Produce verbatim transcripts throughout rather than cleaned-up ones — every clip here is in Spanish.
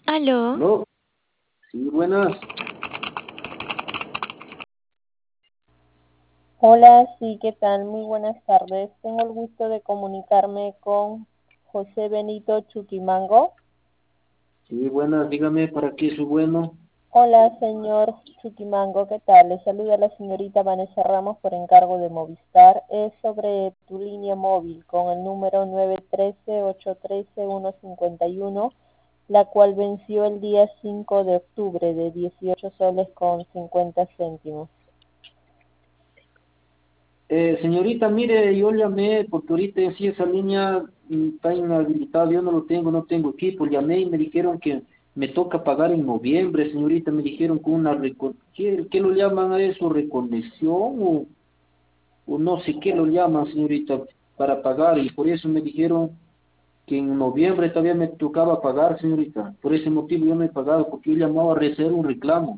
Aló, ¿Aló? Sí, buenas. Hola, sí, ¿qué tal? Muy buenas tardes. Tengo el gusto de comunicarme con José Benito Chuquimango. Sí, buenas. Dígame, ¿para qué soy bueno? Hola, señor Chuquimango, ¿qué tal? Le saluda la señorita Vanessa Ramos por encargo de Movistar. Es sobre tu línea móvil con el número nueve uno tres, ocho uno tres, uno cinco uno, la cual venció el día cinco de octubre de dieciocho soles con cincuenta céntimos. Eh, señorita, mire, yo llamé porque ahorita en sí esa línea mm, está inhabilitada, yo no lo tengo, no tengo equipo. Llamé y me dijeron que me toca pagar en noviembre, señorita, me dijeron con una, reco- ¿qué, qué lo llaman a eso? ¿Reconexión o, o no sé qué lo llaman, señorita, para pagar? Y por eso me dijeron que en noviembre todavía me tocaba pagar, señorita. Por ese motivo yo no he pagado, porque yo llamaba a hacer un reclamo.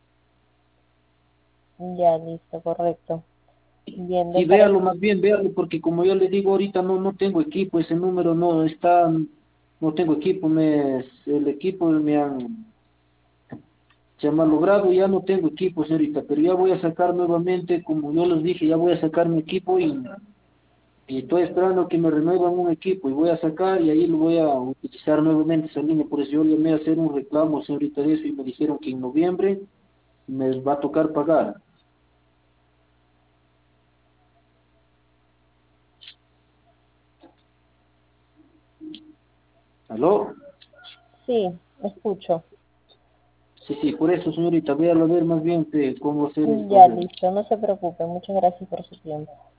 Ya, listo, correcto. Bien, de Sí, para... véalo más bien, véalo, porque como yo le digo ahorita no no tengo equipo, ese número no está, no tengo equipo, me, el equipo me han, se ha malogrado, ya no tengo equipo, señorita, pero ya voy a sacar nuevamente, como yo les dije, ya voy a sacar mi equipo y, y estoy esperando que me renuevan un equipo y voy a sacar y ahí lo voy a utilizar nuevamente esa línea, por eso yo llamé a hacer un reclamo, señorita, de eso y me dijeron que en noviembre me va a tocar pagar. ¿Aló? Sí, escucho. Sí, sí, por eso, señorita, véalo a ver más bien que cómo hacer el Ya, problema. listo, no se preocupe. Muchas gracias por su tiempo.